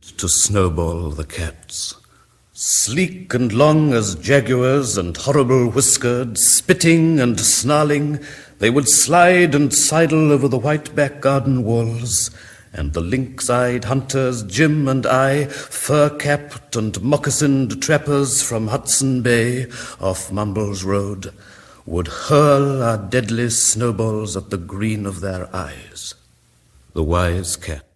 to Snowball the cats. Sleek and long as jaguars and horrible-whiskered, spitting and snarling, they would slide and sidle over the white back garden walls, and the lynx-eyed hunters, Jim and I, fur-capped and moccasined trappers from Hudson Bay off Mumbles Road, would hurl our deadly snowballs at the green of their eyes. The wise cat